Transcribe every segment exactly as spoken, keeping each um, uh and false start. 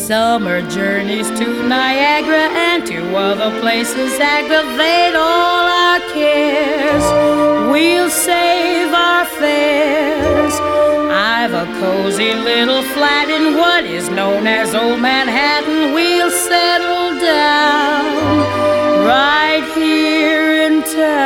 Summer journeys to Niagara and to other places aggravate all our cares. We'll save our fares. I've a cozy little flat in what is known as Old Manhattan. We'll settle down right here in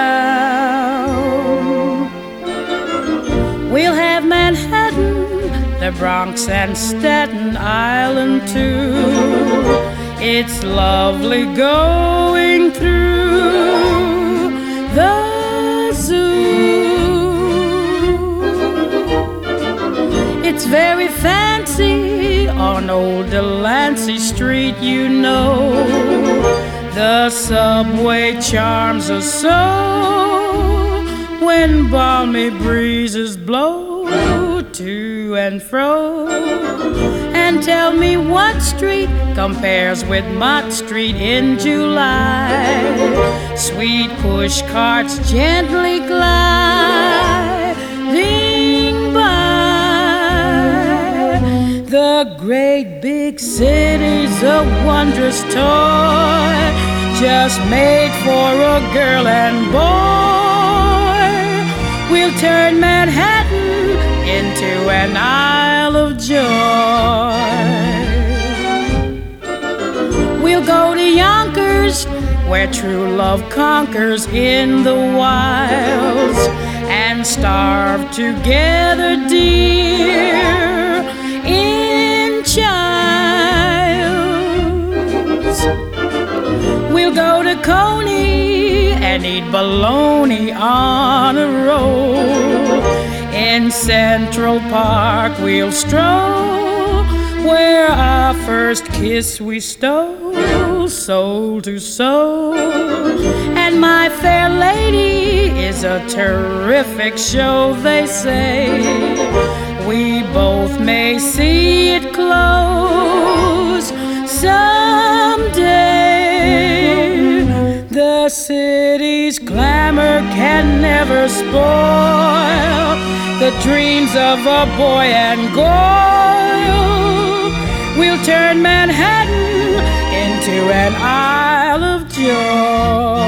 town. We'll have Manhattan, the Bronx and Staten Island too. It's lovely going through the zoo. It's very fancy on old Delancey Street, you know. The subway charms us so when balmy breezes blow to and fro. And tell me what street compares with Mott Street in July. Sweet push carts gently gliding by. The great big city's a wondrous toy, just made for a girl and boy. We'll turn Manhattan into an Isle of Joy. We'll go to Yonkers, where true love conquers in the wilds, and starve together, dear, in childs. We'll go to Coney and eat bologna on a roll. In Central Park we'll stroll, where our first kiss we stole, soul to soul. And My Fair Lady is a terrific show, they say. We both may see it close someday. The city's glamour can never spoil the dreams of a boy and girl. We'll turn Manhattan into an Isle of Joy.